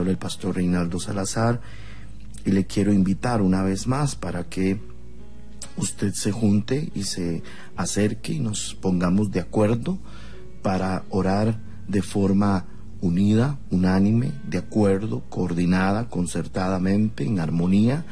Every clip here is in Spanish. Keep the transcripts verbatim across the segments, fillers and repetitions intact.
el pastor Reinaldo Salazar, y le quiero invitar una vez más para que usted se junte y se acerque y nos pongamos de acuerdo para orar de forma unida, unánime, de acuerdo, coordinada, concertadamente, en armonía.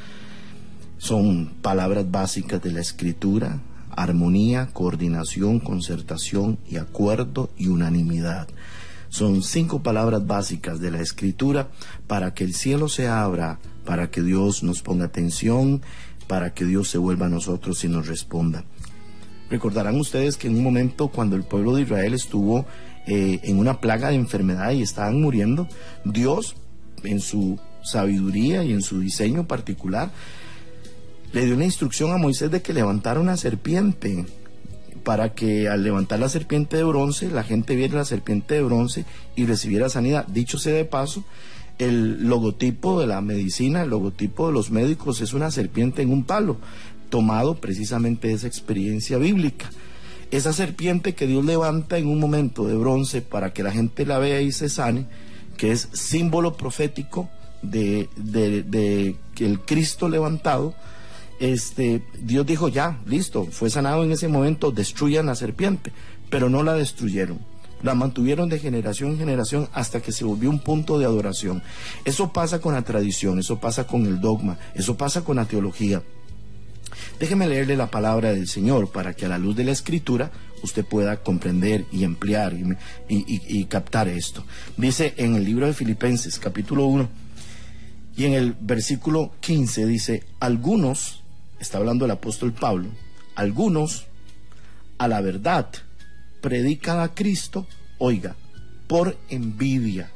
Son palabras básicas de la Escritura: armonía, coordinación, concertación y acuerdo y unanimidad. Son cinco palabras básicas de la Escritura para que el cielo se abra, para que Dios nos ponga atención, para que Dios se vuelva a nosotros y nos responda. Recordarán ustedes que en un momento, cuando el pueblo de Israel estuvo eh, en una plaga de enfermedad y estaban muriendo, Dios, en su sabiduría y en su diseño particular, le dio una instrucción a Moisés de que levantara una serpiente, para que al levantar la serpiente de bronce, la gente viera la serpiente de bronce y recibiera sanidad. Dicho sea de paso, el logotipo de la medicina, el logotipo de los médicos es una serpiente en un palo, tomado precisamente de esa experiencia bíblica. Esa serpiente que Dios levanta en un momento de bronce para que la gente la vea y se sane, que es símbolo profético de, de, de que el Cristo levantado, este, Dios dijo: ya, listo, fue sanado en ese momento, destruyan la serpiente, pero no la destruyeron. La mantuvieron de generación en generación hasta que se volvió un punto de adoración. Eso pasa con la tradición, eso pasa con el dogma, eso pasa con la teología. Déjeme leerle la palabra del Señor para que a la luz de la Escritura usted pueda comprender y ampliar y, y, y, y captar esto. Dice en el libro de Filipenses, capítulo uno, y en el versículo quince dice: algunos, está hablando el apóstol Pablo, algunos a la verdad predican a Cristo, oiga, por envidia.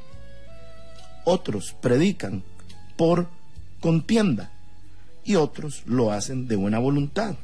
Otros predican por contienda y otros lo hacen de buena voluntad.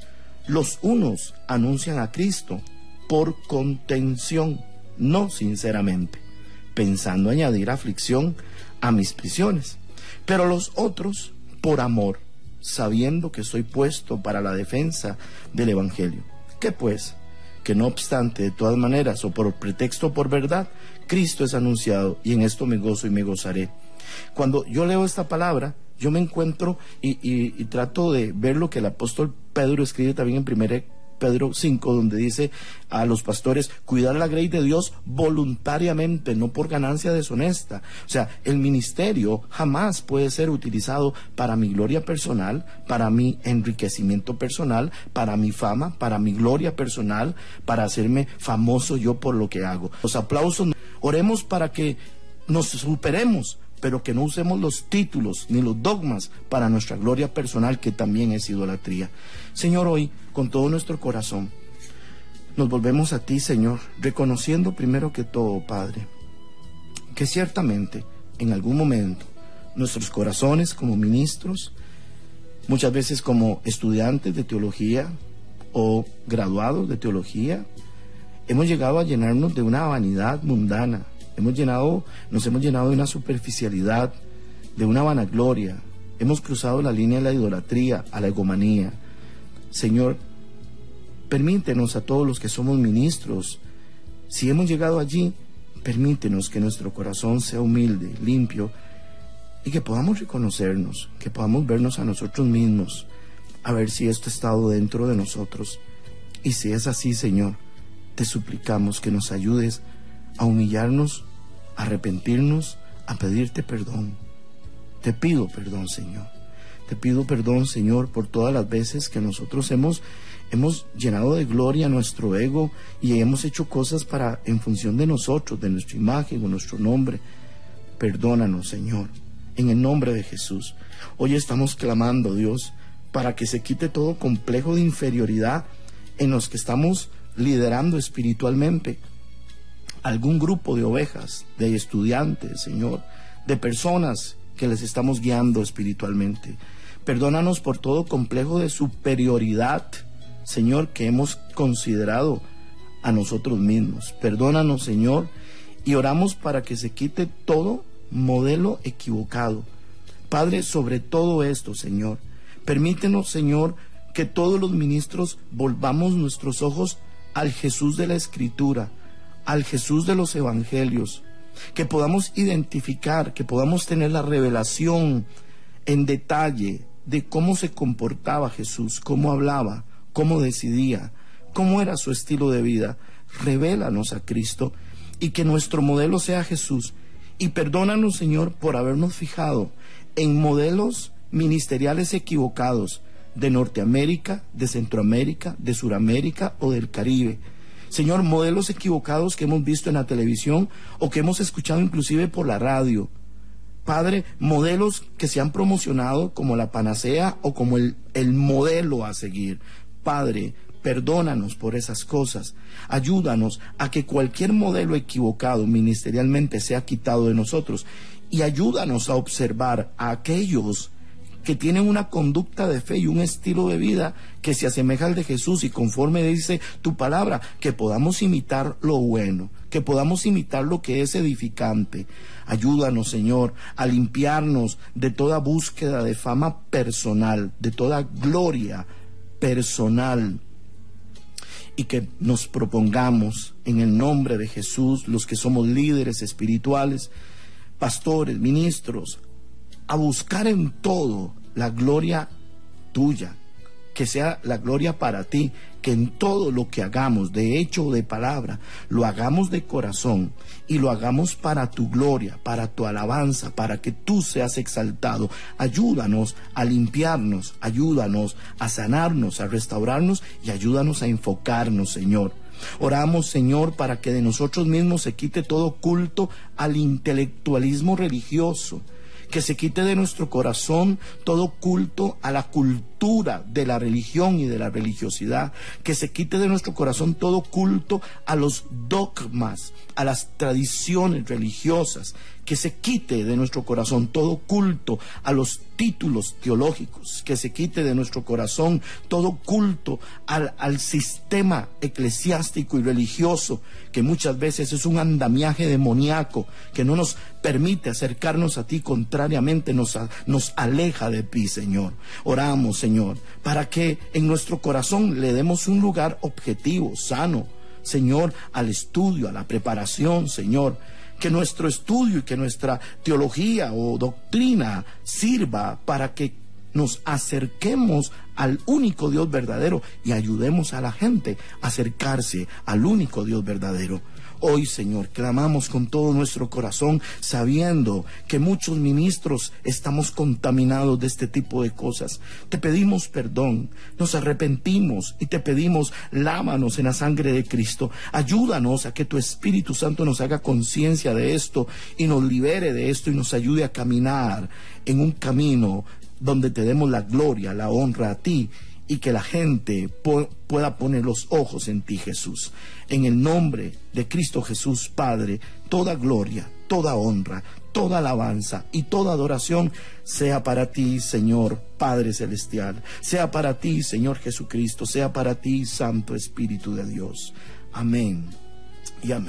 Los unos anuncian a Cristo por contención, no sinceramente, pensando añadir aflicción a mis prisiones. Pero los otros por amor, sabiendo que estoy puesto para la defensa del Evangelio. ¿Qué pues? Que no obstante, de todas maneras, o por pretexto o por verdad, Cristo es anunciado, y en esto me gozo y me gozaré. Cuando yo leo esta palabra, yo me encuentro y, y, y trato de ver lo que el apóstol Pedro escribe también en primera Pedro cinco, donde dice a los pastores: cuidar la grey de Dios voluntariamente, no por ganancia deshonesta. O sea, el ministerio jamás puede ser utilizado para mi gloria personal, para mi enriquecimiento personal, para mi fama, para mi gloria personal, para hacerme famoso yo por lo que hago. Los aplausos, oremos para que nos superemos, pero que no usemos los títulos ni los dogmas para nuestra gloria personal, que también es idolatría. Señor, hoy, con todo nuestro corazón, nos volvemos a ti, Señor, reconociendo primero que todo, Padre, que ciertamente en algún momento nuestros corazones como ministros, muchas veces como estudiantes de teología o graduados de teología, hemos llegado a llenarnos de una vanidad mundana. Hemos llenado, nos hemos llenado de una superficialidad, de una vanagloria. Hemos cruzado la línea de la idolatría a la egomanía. Señor, permítenos a todos los que somos ministros, si hemos llegado allí, permítenos que nuestro corazón sea humilde, limpio, y que podamos reconocernos, que podamos vernos a nosotros mismos, a ver si esto ha estado dentro de nosotros. Y si es así, Señor, te suplicamos que nos ayudes a humillarnos, a arrepentirnos, a pedirte perdón. Te pido perdón, Señor. Te pido perdón, Señor, por todas las veces que nosotros hemos, hemos llenado de gloria nuestro ego y hemos hecho cosas para, en función de nosotros, de nuestra imagen o nuestro nombre. Perdónanos, Señor, en el nombre de Jesús. Hoy estamos clamando, Dios, para que se quite todo complejo de inferioridad en los que estamos liderando espiritualmente. Algún grupo de ovejas, de estudiantes, Señor, de personas que les estamos guiando espiritualmente. Perdónanos por todo complejo de superioridad, Señor, que hemos considerado a nosotros mismos. Perdónanos, Señor, y oramos para que se quite todo modelo equivocado. Padre, sobre todo esto, Señor, permítenos, Señor, que todos los ministros volvamos nuestros ojos al Jesús de la Escritura, al Jesús de los Evangelios, que podamos identificar, que podamos tener la revelación en detalle de cómo se comportaba Jesús, cómo hablaba, cómo decidía, cómo era su estilo de vida. Revélanos a Cristo y que nuestro modelo sea Jesús. Y perdónanos, Señor, por habernos fijado en modelos ministeriales equivocados de Norteamérica, de Centroamérica, de Suramérica o del Caribe. Señor, modelos equivocados que hemos visto en la televisión o que hemos escuchado inclusive por la radio. Padre, modelos que se han promocionado como la panacea o como el, el modelo a seguir. Padre, perdónanos por esas cosas. Ayúdanos a que cualquier modelo equivocado ministerialmente sea quitado de nosotros. Y ayúdanos a observar a aquellos que tienen una conducta de fe y un estilo de vida que se asemeja al de Jesús, y conforme dice tu palabra, que podamos imitar lo bueno, que podamos imitar lo que es edificante. Ayúdanos, Señor, a limpiarnos de toda búsqueda de fama personal, de toda gloria personal, y que nos propongamos en el nombre de Jesús, los que somos líderes espirituales, pastores, ministros, a buscar en todo la gloria tuya, que sea la gloria para ti, que en todo lo que hagamos, de hecho o de palabra, lo hagamos de corazón y lo hagamos para tu gloria, para tu alabanza, para que tú seas exaltado. Ayúdanos a limpiarnos, ayúdanos a sanarnos, a restaurarnos y ayúdanos a enfocarnos, Señor. Oramos, Señor, para que de nosotros mismos se quite todo culto al intelectualismo religioso, que se quite de nuestro corazón todo culto a la cultura de la religión y de la religiosidad, que se quite de nuestro corazón todo culto a los dogmas, a las tradiciones religiosas, que se quite de nuestro corazón todo culto a los títulos teológicos, que se quite de nuestro corazón todo culto al, al sistema eclesiástico y religioso, que muchas veces es un andamiaje demoníaco que no nos permite acercarnos a ti, contrariamente nos, nos aleja de ti, Señor. Oramos, Señor, para que en nuestro corazón le demos un lugar objetivo, sano, Señor, al estudio, a la preparación, Señor. Que nuestro estudio y que nuestra teología o doctrina sirva para que nos acerquemos al único Dios verdadero y ayudemos a la gente a acercarse al único Dios verdadero. Hoy, Señor, clamamos con todo nuestro corazón, sabiendo que muchos ministros estamos contaminados de este tipo de cosas. Te pedimos perdón, nos arrepentimos y te pedimos, lávanos en la sangre de Cristo. Ayúdanos a que tu Espíritu Santo nos haga conciencia de esto y nos libere de esto y nos ayude a caminar en un camino donde te demos la gloria, la honra a ti, y que la gente po- pueda poner los ojos en ti, Jesús. En el nombre de Cristo Jesús, Padre, toda gloria, toda honra, toda alabanza y toda adoración sea para ti, Señor Padre Celestial, sea para ti, Señor Jesucristo, sea para ti, Santo Espíritu de Dios. Amén y amén.